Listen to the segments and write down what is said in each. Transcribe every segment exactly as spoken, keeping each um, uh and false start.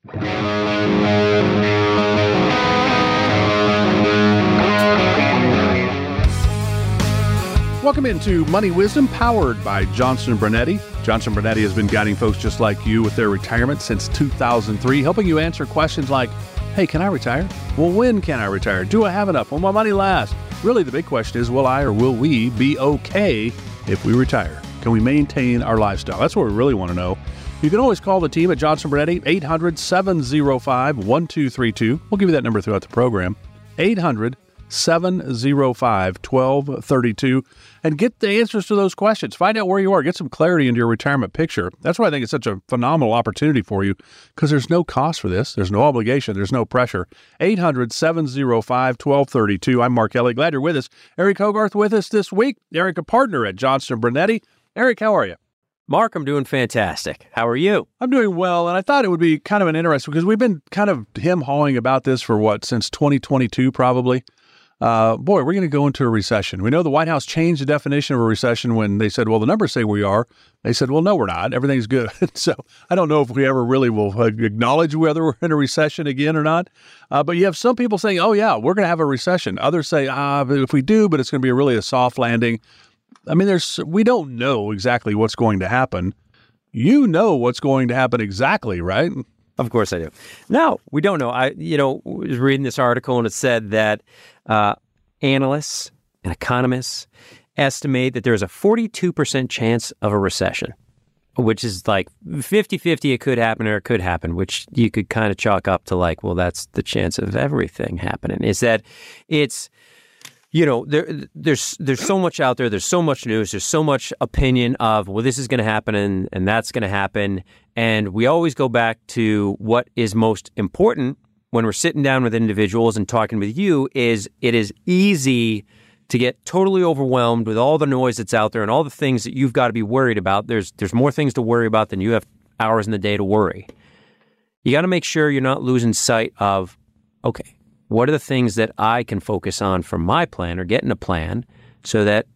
Welcome into Money Wisdom, powered by Johnson Brunetti. Johnson Brunetti has been guiding folks just like you with their retirement since two thousand three, helping you answer questions like, hey, can I retire? Well, when can I retire? Do I have enough? Will my money last? Really, the big question is, will I or will we be okay if we retire? Can we maintain our lifestyle? That's what we really want to know. You can always call the team at Johnson Brunetti, eight hundred, seven oh five, one two three two. We'll give you that number throughout the program, eight hundred, seven oh five, one two three two, and get the answers to those questions. Find out where you are. Get some clarity into your retirement picture. That's why I think it's such a phenomenal opportunity for you, because there's no cost for this. There's no obligation. There's no pressure. eight hundred, seven oh five, one two three two. I'm Mark Ellie. Glad you're with us. Eric Hogarth with us this week. Eric, a partner at Johnson Brunetti. Eric, how are you? Mark, I'm doing fantastic. How are you? I'm doing well, and I thought it would be kind of an interesting, because we've been kind of hem-hawing about this for what, since twenty twenty-two probably. Uh, boy, we're going to go into a recession. We know the White House changed the definition of a recession when they said, well, the numbers say we are. They said, well, no, we're not. Everything's good. So I don't know if we ever really will acknowledge whether we're in a recession again or not. Uh, but you have some people saying, oh, yeah, we're going to have a recession. Others say, ah, but if we do, but it's going to be a really a soft landing. I mean, there's we don't know exactly what's going to happen. You know what's going to happen exactly, right? Of course I do. No, we don't know. I, you know, was reading this article and it said that uh, analysts and economists estimate that there's a forty-two percent chance of a recession, which is like fifty-fifty. It could happen or it could happen, which you could kind of chalk up to like, well, that's the chance of everything happening. Is that it's, you know, there, there's there's so much out there. There's so much news. There's so much opinion of, well, this is going to happen and, and that's going to happen. And we always go back to what is most important when we're sitting down with individuals and talking with you is it is easy to get totally overwhelmed with all the noise that's out there and all the things that you've got to be worried about. There's there's more things to worry about than you have hours in the day to worry. You got to make sure you're not losing sight of, okay, what are the things that I can focus on for my plan or get in a plan so that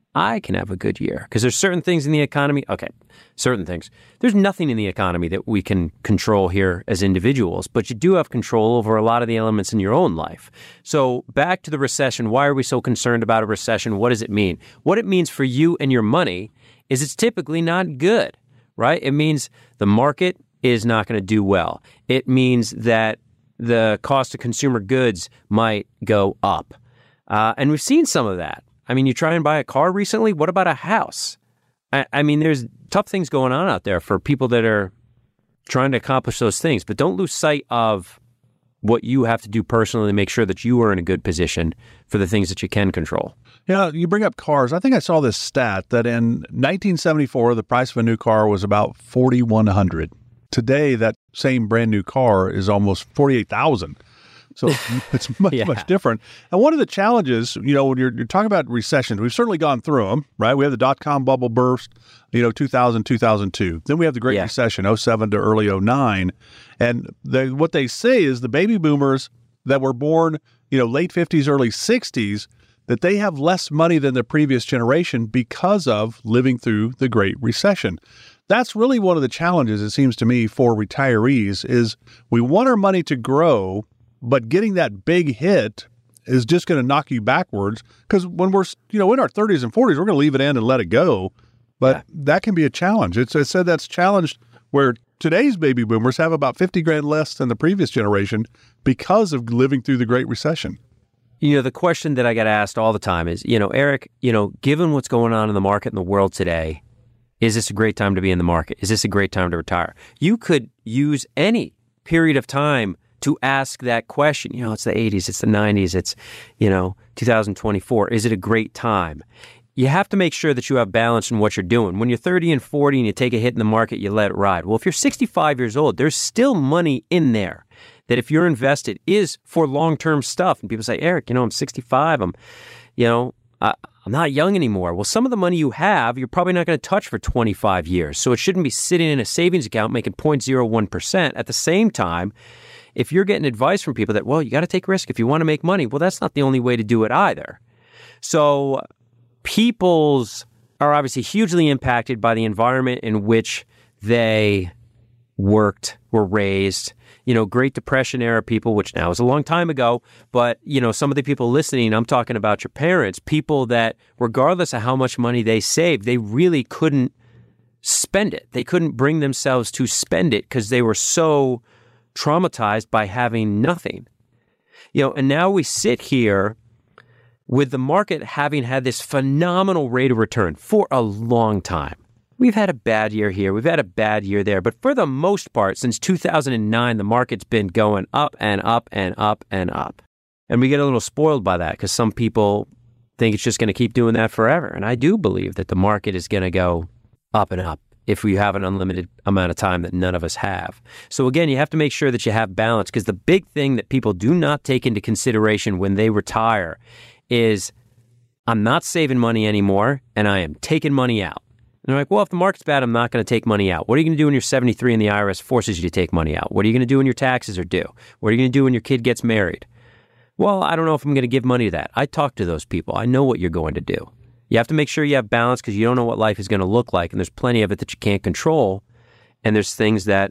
I can have a good year? Because there's certain things in the economy. Okay, certain things. There's nothing in the economy that we can control here as individuals, but you do have control over a lot of the elements in your own life. So back to the recession. Why are we so concerned about a recession? What does it mean? What it means for you and your money is it's typically not good, right? It means the market is not going to do well. It means that the cost of consumer goods might go up. Uh, and we've seen some of that. I mean, you try and buy a car recently. What about a house? I, I mean, there's tough things going on out there for people that are trying to accomplish those things. But don't lose sight of what you have to do personally to make sure that you are in a good position for the things that you can control. Yeah, you bring up cars. I think I saw this stat that in nineteen seventy-four, the price of a new car was about forty-one hundred dollars. Today, that same brand new car is almost forty-eight thousand dollars. So it's much, yeah. much different. And one of the challenges, you know, when you're, you're talking about recessions, we've certainly gone through them, right? We have the dot-com bubble burst, you know, two thousand, two thousand two. Then we have the Great yeah. Recession, oh seven to early oh nine. And they, what they say is the baby boomers that were born, you know, late fifties, early sixties, that they have less money than the previous generation because of living through the Great Recession. That's really one of the challenges, it seems to me, for retirees is we want our money to grow, but getting that big hit is just going to knock you backwards. Because when we're, you know, in our thirties and forties, we're going to leave it in and let it go. But yeah. that can be a challenge. It's, it said that's challenged where today's baby boomers have about fifty grand less than the previous generation because of living through the Great Recession. You know, the question that I get asked all the time is, you know, Eric, you know, given what's going on in the market in the world today, is this a great time to be in the market? Is this a great time to retire? You could use any period of time to ask that question. You know, it's the eighties, it's the nineties, it's, you know, two thousand twenty-four. Is it a great time? You have to make sure that you have balance in what you're doing. When you're thirty and forty and you take a hit in the market, you let it ride. Well, if you're sixty-five years old, there's still money in there that if you're invested is for long-term stuff. And people say, Eric, you know, I'm sixty-five. I'm, you know, I, I'm not young anymore. Well, some of the money you have, you're probably not going to touch for twenty-five years. So it shouldn't be sitting in a savings account making zero point zero one percent. At the same time, if you're getting advice from people that, well, you got to take risk if you want to make money, well, that's not the only way to do it either. So people's are obviously hugely impacted by the environment in which they worked, were raised, you know, Great Depression era people, which now is a long time ago, but, you know, some of the people listening, I'm talking about your parents, people that regardless of how much money they saved, they really couldn't spend it. They couldn't bring themselves to spend it because they were so traumatized by having nothing. You know, and now we sit here with the market having had this phenomenal rate of return for a long time. We've had a bad year here. We've had a bad year there. But for the most part, since two thousand nine, the market's been going up and up and up and up. And we get a little spoiled by that because some people think it's just going to keep doing that forever. And I do believe that the market is going to go up and up if we have an unlimited amount of time that none of us have. So again, you have to make sure that you have balance, because the big thing that people do not take into consideration when they retire is, I'm not saving money anymore and I am taking money out. And they're like, well, if the market's bad, I'm not going to take money out. What are you going to do when you're seventy-three and the I R S forces you to take money out? What are you going to do when your taxes are due? What are you going to do when your kid gets married? Well, I don't know if I'm going to give money to that. I talk to those people. I know what you're going to do. You have to make sure you have balance, because you don't know what life is going to look like. And there's plenty of it that you can't control. And there's things that,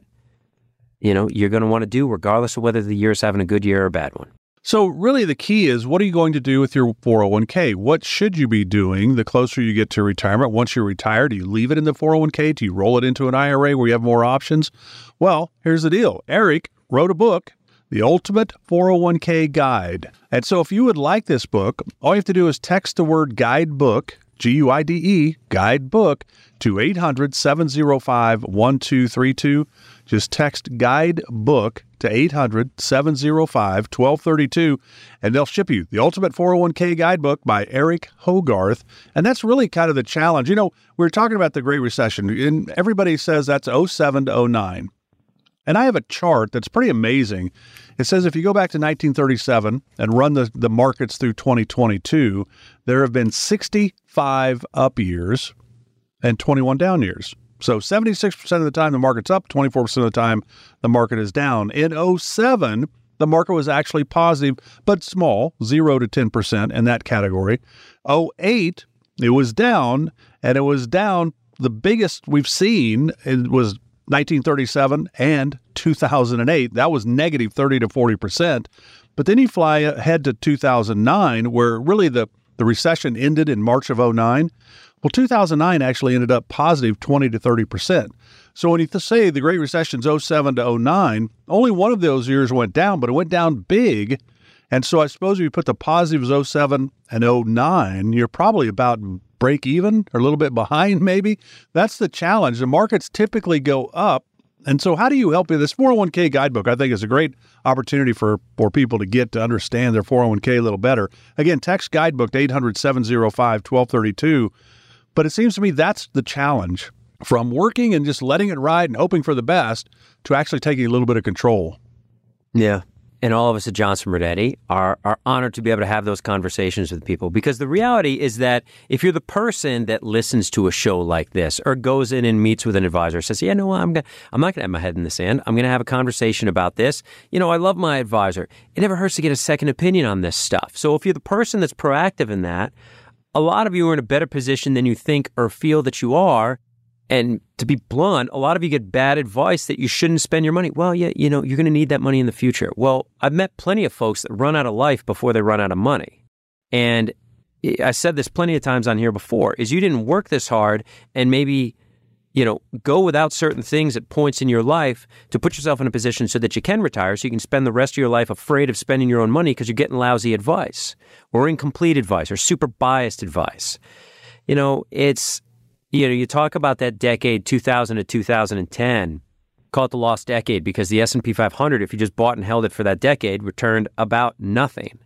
you know, you're going to want to do regardless of whether the year is having a good year or a bad one. So really the key is, what are you going to do with your four oh one k? What should you be doing the closer you get to retirement? Once you're retired, do you leave it in the four oh one k? Do you roll it into an I R A where you have more options? Well, here's the deal. Eric wrote a book, The Ultimate four oh one k Guide. And so if you would like this book, all you have to do is text the word guidebook, G U I D E, guidebook, to eight hundred, seven oh five, one two three two. Just text guidebook to eight hundred, seven oh five, one two three two, and they'll ship you The Ultimate four oh one k Guidebook by Eric Hogarth. And that's really kind of the challenge. You know, we were talking about the Great Recession, and everybody says that's oh seven to oh nine. And I have a chart that's pretty amazing. It says if you go back to nineteen thirty-seven and run the, the markets through twenty twenty-two, there have been sixty-five up years and twenty-one down years. So seventy-six percent of the time the market's up, twenty-four percent of the time the market is down. In oh seven, the market was actually positive, but small, zero to ten percent in that category. oh eight, it was down, and it was down. The biggest we've seen, it was nineteen thirty-seven and two thousand eight. That was negative thirty to forty percent. But then you fly ahead to two thousand nine, where really the, the recession ended in March of oh nine. Well, two thousand nine actually ended up positive twenty to thirty percent. So when you say the Great Recession's oh seven to oh nine, only one of those years went down, but it went down big. And so I suppose if you put the positives oh seven and oh nine, you're probably about break even or a little bit behind maybe. That's the challenge. The markets typically go up. And so how do you help you? This four oh one k guidebook, I think, is a great opportunity for, for people to get to understand their four oh one k a little better. Again, text guidebook to eight hundred, seven oh five, one two three two. But it seems to me that's the challenge, from working and just letting it ride and hoping for the best to actually taking a little bit of control. Yeah. And all of us at Johnson Brunetti are, are honored to be able to have those conversations with people, because the reality is that if you're the person that listens to a show like this or goes in and meets with an advisor, says, yeah, no, I'm gonna, I'm not going to have my head in the sand. I'm going to have a conversation about this. You know, I love my advisor. It never hurts to get a second opinion on this stuff. So if you're the person that's proactive in that, a lot of you are in a better position than you think or feel that you are. And to be blunt, a lot of you get bad advice that you shouldn't spend your money. Well, yeah, you know, you're going to need that money in the future. Well, I've met plenty of folks that run out of life before they run out of money. And I said this plenty of times on here before, is you didn't work this hard and maybe, you know, go without certain things at points in your life to put yourself in a position so that you can retire, so you can spend the rest of your life afraid of spending your own money because you're getting lousy advice or incomplete advice or super biased advice. You know, it's... You know, you talk about that decade, two thousand to two thousand ten, call it the lost decade, because the S and P five hundred, if you just bought and held it for that decade, returned about nothing.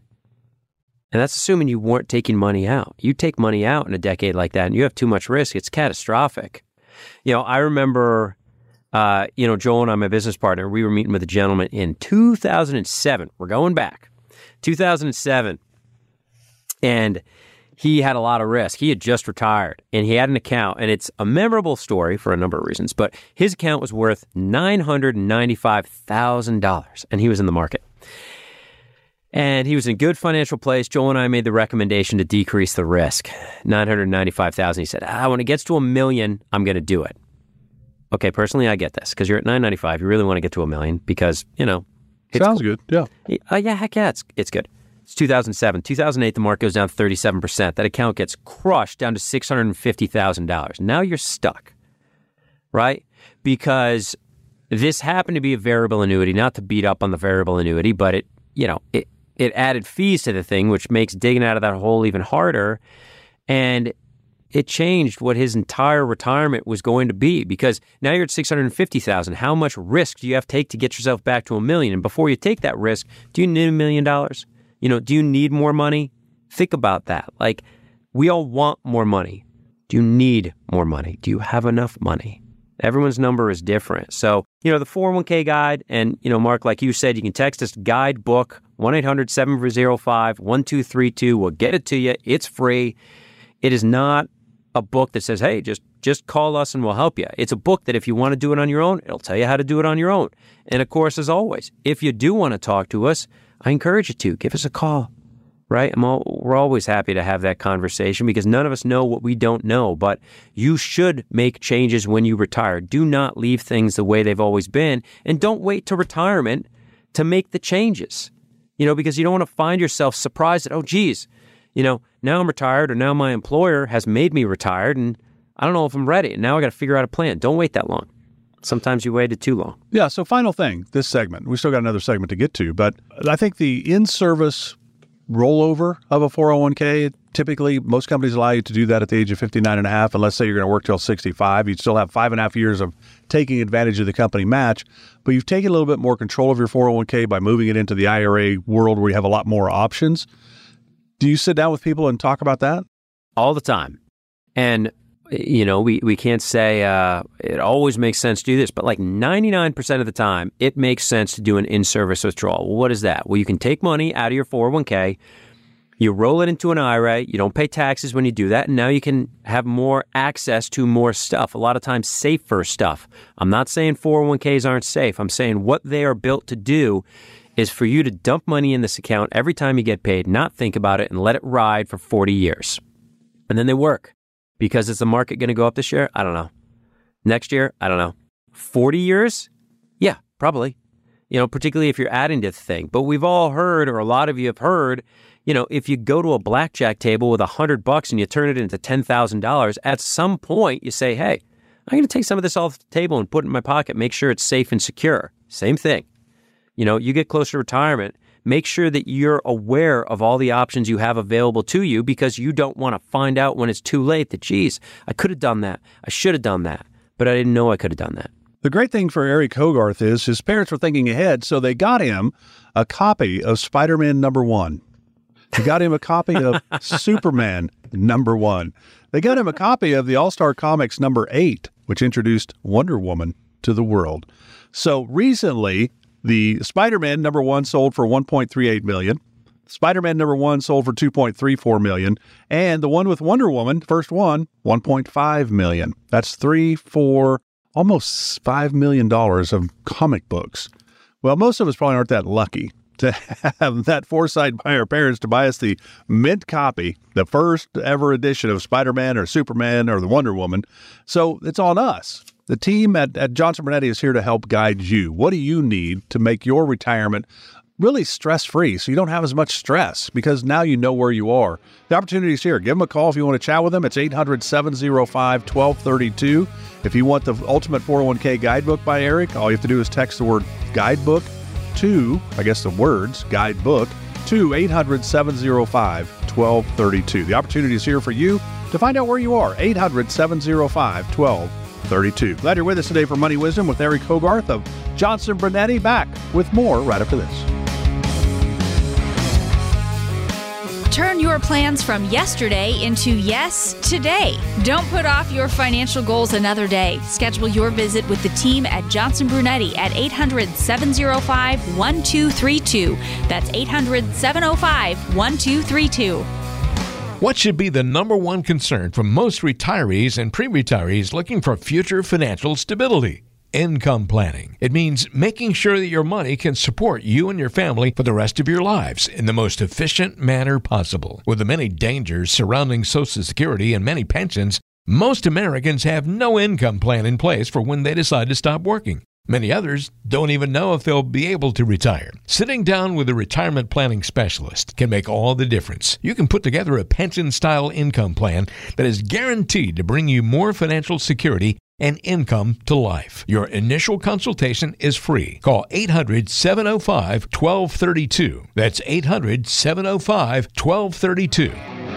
And that's assuming you weren't taking money out. You take money out in a decade like that and you have too much risk, it's catastrophic. You know, I remember, uh, you know, Joel and I, my business partner, we were meeting with a gentleman in two thousand seven. We're going back. two thousand seven. And he had a lot of risk. He had just retired and he had an account, and it's a memorable story for a number of reasons, but his account was worth nine hundred ninety-five thousand dollars and he was in the market. And he was in good financial place. Joel and I made the recommendation to decrease the risk. nine hundred ninety-five thousand dollars. He said, ah, when it gets to a million, I'm going to do it. okay, personally, I get this because you're at nine ninety-five. You really want to get to a million because, you know. Sounds good. Yeah. Uh, yeah, heck yeah, it's, it's good. It's two thousand seven. two thousand eight, the market goes down thirty-seven percent. That account gets crushed down to six hundred fifty thousand dollars. Now you're stuck, right? Because this happened to be a variable annuity, not to beat up on the variable annuity, but it, you know, it, it added fees to the thing, which makes digging out of that hole even harder. And it changed what his entire retirement was going to be because now you're at six hundred fifty thousand dollars. How much risk do you have to take to get yourself back to a million? And before you take that risk, do you need a million dollars? You know, do you need more money? Think about that. Like, we all want more money. Do you need more money? Do you have enough money? Everyone's number is different. So, you know, the four oh one k guide, and, you know, Mark, like you said, you can text us guidebook, one eight hundred seven oh five one two three two. We'll get it to you. It's free. It is not a book that says, hey, just just call us and we'll help you. It's a book that if you want to do it on your own, it'll tell you how to do it on your own. And of course, as always, if you do want to talk to us, I encourage you to. Give us a call, right? I'm all, we're always happy to have that conversation because none of us know what we don't know, but you should make changes when you retire. Do not leave things the way they've always been, and don't wait to retirement to make the changes, you know, because you don't want to find yourself surprised that, oh, geez, you know, now I'm retired or now my employer has made me retired and I don't know if I'm ready. And now I got to figure out a plan. Don't wait that long. Sometimes you waited too long. Yeah. So final thing, this segment, we still got another segment to get to, but I think the in-service rollover of a four oh one k, typically most companies allow you to do that at the age of fifty-nine and a half. And let's say you're going to work till sixty-five. You'd still have five and a half years of taking advantage of the company match, but you've taken a little bit more control of your four oh one k by moving it into the I R A world where you have a lot more options. Do you sit down with people and talk about that? All the time. And, you know, we, we can't say uh, it always makes sense to do this, but like ninety-nine percent of the time, it makes sense to do an in-service withdrawal. Well, what is that? Well, you can take money out of your four oh one k, you roll it into an I R A, you don't pay taxes when you do that, and now you can have more access to more stuff, a lot of times safer stuff. I'm not saying four oh one k's aren't safe. I'm saying what they are built to do is for you to dump money in this account every time you get paid, not think about it, and let it ride for forty years. And then they work. Because is the market going to go up this year? I don't know. Next year? I don't know. forty years? Yeah, probably. You know, particularly if you're adding to the thing. But we've all heard, or a lot of you have heard, you know, if you go to a blackjack table with a hundred bucks and you turn it into ten thousand dollars, at some point you say, hey, I'm going to take some of this off the table and put it in my pocket, make sure it's safe and secure. Same thing. You know, you get closer to retirement, make sure that you're aware of all the options you have available to you because you don't want to find out when it's too late that, geez, I could have done that. I should have done that, but I didn't know I could have done that. The great thing for Eric Hogarth is his parents were thinking ahead, so they got him a copy of Spider-Man number one. They got him a copy of Superman number one. They got him a copy of the All-Star Comics number eight, which introduced Wonder Woman to the world. So recently, the Spider-Man number one sold for one point three eight million dollars. Spider-Man number one sold for two point three four million dollars. And the one with Wonder Woman, first one, one point five million dollars. That's three, four, almost five million dollars of comic books. Well, most of us probably aren't that lucky to have that foresight by our parents to buy us the mint copy, the first ever edition of Spider-Man or Superman or the Wonder Woman. So it's on us. The team at, at Johnson Brunetti is here to help guide you. What do you need to make your retirement really stress-free so you don't have as much stress because now you know where you are? The opportunity is here. Give them a call if you want to chat with them. It's eight hundred seven oh five one two three two. If you want the Ultimate four oh one k Guidebook by Eric, all you have to do is text the word Guidebook to, I guess the words, Guidebook, to eight hundred seven oh five one two three two. The opportunity is here for you to find out where you are. eight hundred seven oh five one two three two. Glad you're with us today for Money Wisdom with Eric Hogarth of Johnson Brunetti. Back with more right after this. Turn your plans from yesterday into yes today. Don't put off your financial goals another day. Schedule your visit with the team at Johnson Brunetti at eight hundred seven oh five one two three two. That's eight hundred seven oh five one two three two. What should be the number one concern for most retirees and pre-retirees looking for future financial stability? Income planning. It means making sure that your money can support you and your family for the rest of your lives in the most efficient manner possible. With the many dangers surrounding Social Security and many pensions, Most Americans have no income plan in place for when they decide to stop working. Many others don't even know if they'll be able to retire. Sitting down with a retirement planning specialist can make all the difference. You can put together a pension-style income plan that is guaranteed to bring you more financial security and income to life. Your initial consultation is free. Call eight hundred, seven oh five, one two three two. That's eight hundred, seven oh five, one two three two.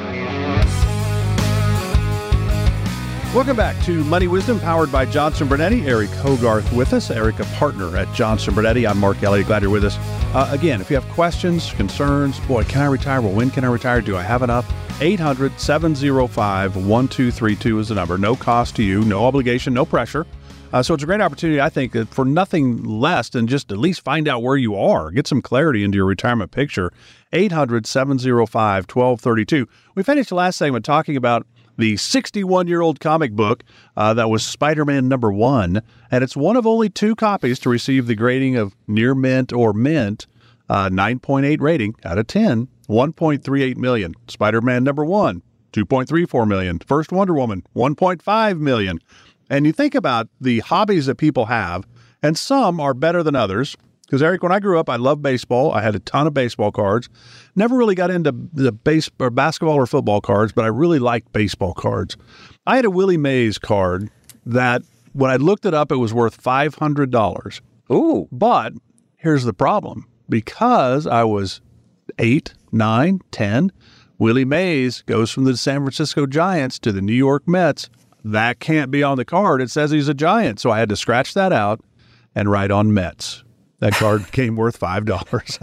Welcome back to Money Wisdom, powered by Johnson Brunetti. Eric Hogarth with us, Eric, a partner at Johnson Brunetti. I'm Mark Elliott. Glad you're with us. Uh, again, if you have questions, concerns, boy, can I retire? Well, when can I retire? Do I have enough? eight hundred, seven oh five, one two three two is the number. No cost to you, no obligation, no pressure. Uh, so it's a great opportunity, I think, for nothing less than just at least find out where you are. Get some clarity into your retirement picture. eight hundred, seven oh five, one two three two. We finished the last segment talking about the sixty-one-year-old comic book uh, that was Spider-Man number one, and it's one of only two copies to receive the grading of near mint or mint, uh, nine point eight rating out of ten, one point three eight million. Spider-Man number one, two point three four million. First Wonder Woman, one point five million. And you think about the hobbies that people have, and some are better than others. Because, Eric, when I grew up, I loved baseball. I had a ton of baseball cards. Never really got into the base or basketball or football cards, but I really liked baseball cards. I had a Willie Mays card that, when I looked it up, it was worth five hundred dollars. Ooh. But here's the problem. Because I was eight, nine, ten, Willie Mays goes from the San Francisco Giants to the New York Mets. That can't be on the card. It says he's a Giant. So I had to scratch that out and write on Mets. That card came worth five dollars.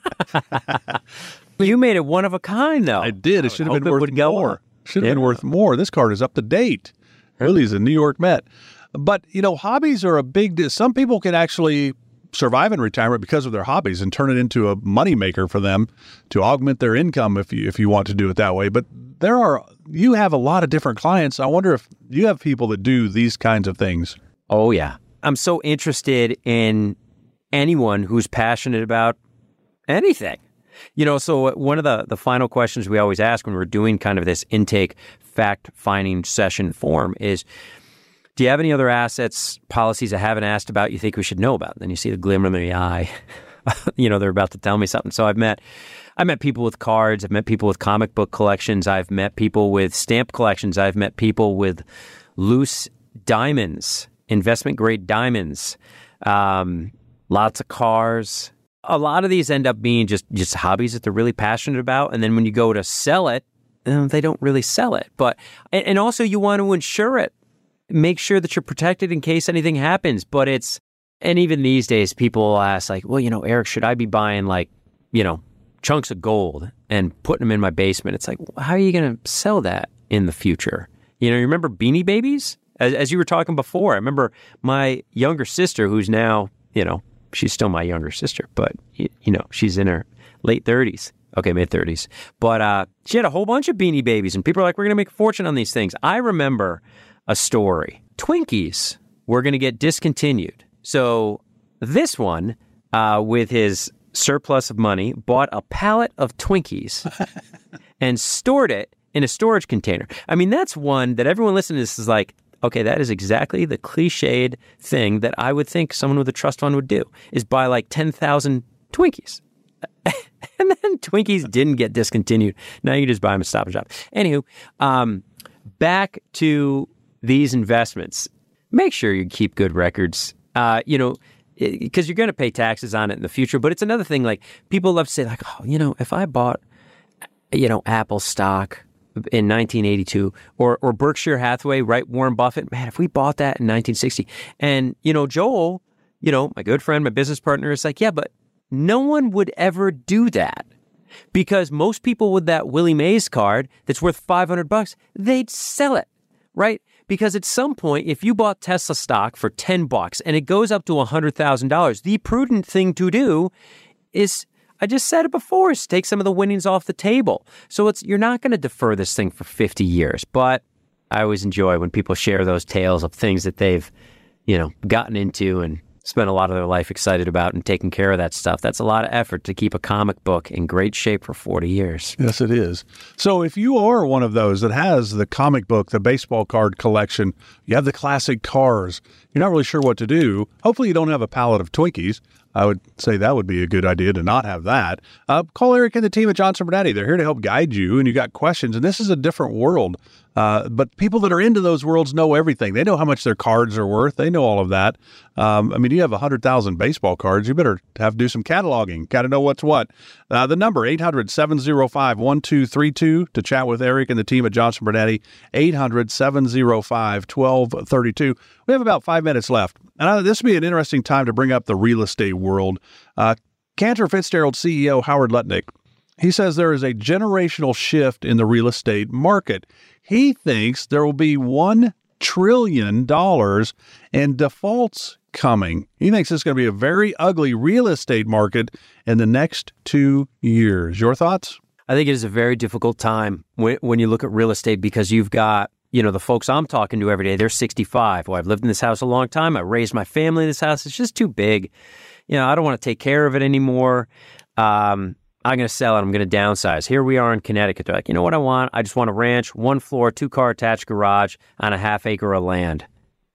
You made it one of a kind, though. I did. It should have been worth more. Up. Should have yeah. been worth more. This card is up to date. Willie's a New York Met. But, you know, hobbies are a big deal. Some people can actually survive in retirement because of their hobbies and turn it into a moneymaker for them to augment their income if you if you want to do it that way. But there are, you have a lot of different clients. I wonder if you have people that do these kinds of things. Oh, yeah. I'm so interested in anyone who's passionate about anything. You know, so one of the, the final questions we always ask when we're doing kind of this intake fact-finding session form is, do you have any other assets, policies I haven't asked about you think we should know about? Then you see the glimmer in the eye. You know, they're about to tell me something. So I've met I've met people with cards. I've met people with comic book collections. I've met people with stamp collections. I've met people with loose diamonds, investment-grade diamonds, um, lots of cars. A lot of these end up being just, just hobbies that they're really passionate about. And then when you go to sell it, they don't really sell it. But and, and also you want to insure it. Make sure that you're protected in case anything happens. But it's, and even these days, people will ask like, well, you know, Eric, should I be buying like, you know, chunks of gold and putting them in my basement? It's like, how are you going to sell that in the future? You know, you remember Beanie Babies? As, as you were talking before, I remember my younger sister, who's now, you know, she's still my younger sister, but, you, you know, she's in her late thirties. Okay, mid-thirties. But uh, she had a whole bunch of Beanie Babies, and people are like, we're going to make a fortune on these things. I remember a story. Twinkies were going to get discontinued. So this one, uh, with his surplus of money, bought a pallet of Twinkies and stored it in a storage container. I mean, that's one that everyone listening to this is like, okay, that is exactly the cliched thing that I would think someone with a trust fund would do, is buy like ten thousand Twinkies. And then Twinkies didn't get discontinued. Now you just buy them at Stop and Shop. Anywho, um, back to these investments. Make sure you keep good records, uh, you know, because you're going to pay taxes on it in the future. But it's another thing, like people love to say like, oh, you know, if I bought, you know, Apple stock in nineteen eighty-two or or Berkshire Hathaway, right? Warren Buffett, man, if we bought that in nineteen sixty. And, you know, Joel, you know, my good friend, my business partner is like, yeah, but no one would ever do that because most people with that Willie Mays card that's worth five hundred bucks, they'd sell it, right? Because at some point, if you bought Tesla stock for ten bucks and it goes up to one hundred thousand dollars, the prudent thing to do is, I just said it before, is take some of the winnings off the table. So it's, you're not going to defer this thing for fifty years. But I always enjoy when people share those tales of things that they've, you know, gotten into and spend a lot of their life excited about and taking care of that stuff. That's a lot of effort to keep a comic book in great shape for forty years. Yes, it is. So if you are one of those that has the comic book, the baseball card collection, you have the classic cars, you're not really sure what to do, hopefully you don't have a pallet of Twinkies. I would say that would be a good idea to not have that. Uh, call Eric and the team at Johnson Brunetti. They're here to help guide you, and you got questions. And this is a different world. Uh, but people that are into those worlds know everything. They know how much their cards are worth. They know all of that. Um, I mean, you have one hundred thousand baseball cards. You better have to do some cataloging. Got to know what's what. Uh, the number, eight hundred, seven oh five, one two three two to chat with Eric and the team at Johnson Brunetti, eight hundred, seven oh five, one two three two. We have about five minutes left. And uh, this would be an interesting time to bring up the real estate world. Uh, Cantor Fitzgerald C E O Howard Lutnick, he says there is a generational shift in the real estate market. He thinks there will be one trillion dollars in defaults coming. He thinks it's going to be a very ugly real estate market in the next two years. Your thoughts? I think it is a very difficult time when, when you look at real estate because you've got, you know, the folks I'm talking to every day, they're sixty-five. Well, I've lived in this house a long time. I raised my family in this house. It's just too big. You know, I don't want to take care of it anymore. Um, I'm going to sell it. I'm going to downsize. Here we are in Connecticut. They're like, you know what I want? I just want a ranch, one floor, two car attached garage on a half acre of land.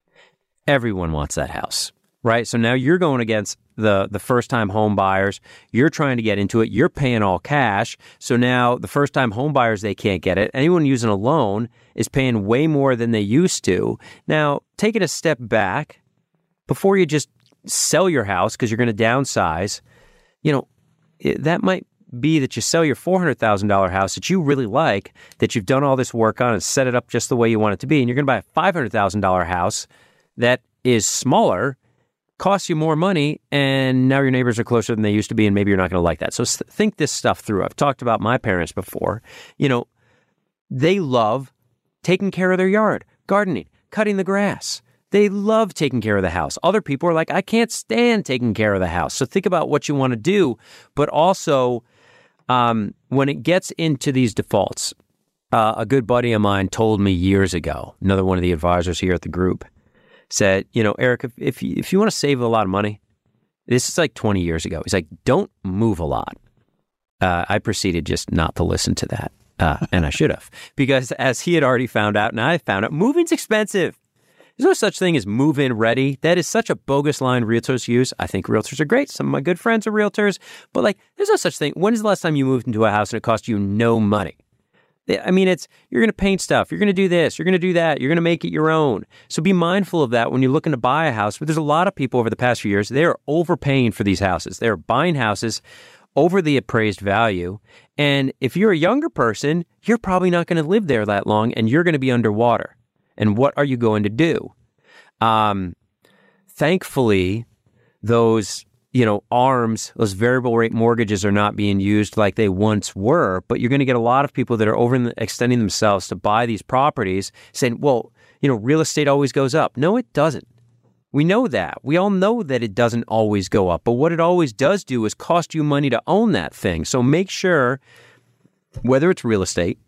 Everyone wants that house, right? So now you're going against the, the first time home buyers. You're trying to get into it. You're paying all cash. So now the first time home buyers, they can't get it. Anyone using a loan is paying way more than they used to. Now take it a step back before you just sell your house because you're going to downsize. You know, it, that might be that you sell your four hundred thousand dollars house that you really like, that you've done all this work on and set it up just the way you want it to be, and you're going to buy a five hundred thousand dollars house that is smaller, costs you more money, and now your neighbors are closer than they used to be, and maybe you're not going to like that. So think this stuff through. I've talked about my parents before. You know, they love taking care of their yard, gardening, cutting the grass. They love taking care of the house. Other people are like, I can't stand taking care of the house. So think about what you want to do, but also Um, when it gets into these defaults, uh, a good buddy of mine told me years ago, another one of the advisors here at the group, said, you know, Eric, if if you, if you want to save a lot of money, this is like twenty years ago. He's like, don't move a lot. Uh, I proceeded just not to listen to that, uh, and I should have, because as he had already found out, and I found out, moving's expensive. There's no such thing as move-in ready. That is such a bogus line realtors use. I think realtors are great. Some of my good friends are realtors. But, like, there's no such thing. When is the last time you moved into a house and it cost you no money? I mean, it's you're going to paint stuff. You're going to do this. You're going to do that. You're going to make it your own. So be mindful of that when you're looking to buy a house. But there's a lot of people over the past few years, they're overpaying for these houses. They're buying houses over the appraised value. And if you're a younger person, you're probably not going to live there that long, and you're going to be underwater. And what are you going to do? Um, thankfully, those, you know, ARMs, those variable rate mortgages are not being used like they once were, but you're going to get a lot of people that are overextending themselves to buy these properties saying, well, you know, real estate always goes up. No, it doesn't. We know that. We all know that it doesn't always go up, but what it always does do is cost you money to own that thing. So make sure, whether it's real estate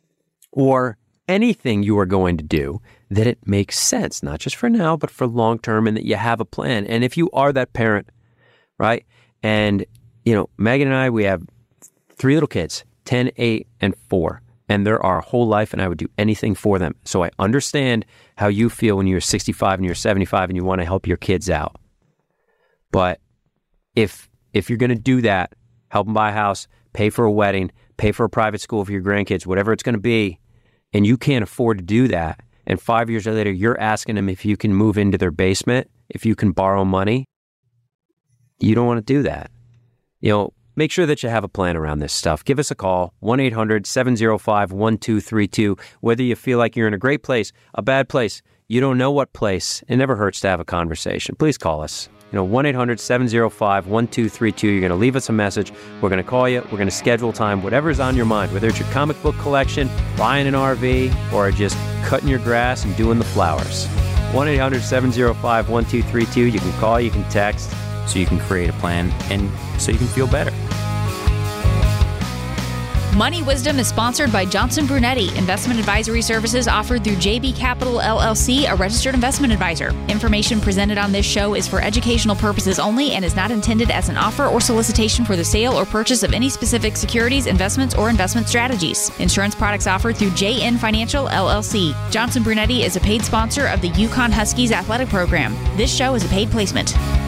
or anything you are going to do, that it makes sense, not just for now, but for long term, and that you have a plan. And if you are that parent, right? And, you know, Megan and I, we have three little kids, ten, eight, and four. And they're our whole life, and I would do anything for them. So I understand how you feel when you're sixty-five and you're seventy-five and you want to help your kids out. But if if you're going to do that, help them buy a house, pay for a wedding, pay for a private school for your grandkids, whatever it's going to be, and you can't afford to do that, and five years later you're asking them if you can move into their basement, if you can borrow money, you don't want to do that. You know, make sure that you have a plan around this stuff. Give us a call, one eight hundred, seven oh five, one two three two. Whether you feel like you're in a great place, a bad place, you don't know what place, it never hurts to have a conversation. Please call us. You know, one eight hundred, seven oh five, one two three two. You're going to leave us a message. We're going to call you. We're going to schedule time, whatever's on your mind, whether it's your comic book collection, buying an R V, or just cutting your grass and doing the flowers. one eight hundred, seven oh five, one two three two. You can call, you can text, so you can create a plan and so you can feel better. Money Wisdom is sponsored by Johnson Brunetti. Investment advisory services offered through J B Capital L L C, a registered investment advisor. Information presented on this show is for educational purposes only and is not intended as an offer or solicitation for the sale or purchase of any specific securities, investments, or investment strategies. Insurance products offered through J N Financial L L C. Johnson Brunetti is a paid sponsor of the Yukon Huskies athletic program. This show is a paid placement.